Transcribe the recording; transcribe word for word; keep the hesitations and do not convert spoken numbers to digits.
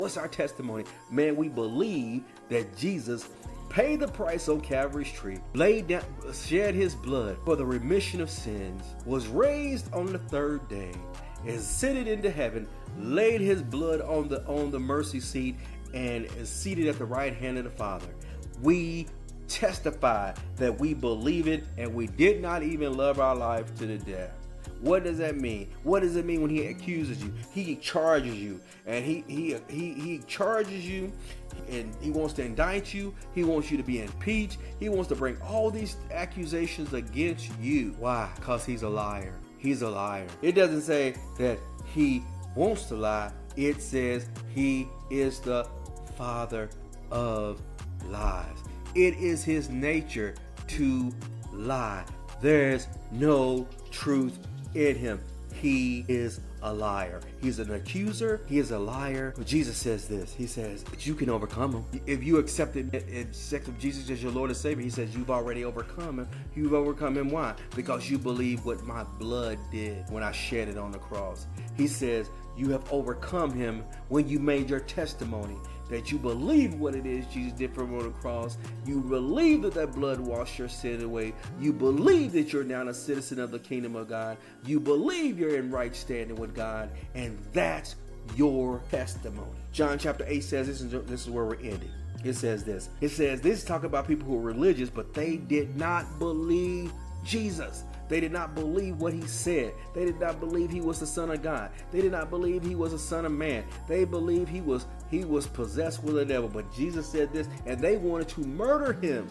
What's our testimony? Man, we believe that Jesus paid the price on Calvary's tree, laid down, shed his blood for the remission of sins, was raised on the third day, is seated into heaven, laid his blood on the on the mercy seat, and is seated at the right hand of the Father. We testify that we believe it, and we did not even love our life to the death. What does that mean? What does it mean when he accuses you? He charges you, and he he he he charges you, and he wants to indict you. He wants you to be impeached. He wants to bring all these accusations against you. Why? Because he's a liar. He's a liar. It doesn't say that he wants to lie. It says he is the father of lies. It is his nature to lie. There's no truth in him. He is a liar. He's an accuser. He is a liar. But Jesus says this. He says, but you can overcome him. If you accept it and accept Jesus as your Lord and Savior, he says you've already overcome him. You've overcome him. Why? Because you believe what my blood did when I shed it on the cross. He says you have overcome him when you made your testimony. That you believe what it is Jesus did for him on the cross. You believe that that blood washed your sin away. You believe that you're now a citizen of the kingdom of God. You believe you're in right standing with God. And that's your testimony. John chapter eight says, this is, this is where we're ending. It says this. It says, this is talking about people who are religious, but they did not believe Jesus. They did not believe what he said. They did not believe he was the Son of God. They did not believe he was a son of man. They believed he was he was possessed with the devil. But Jesus said this, and they wanted to murder him.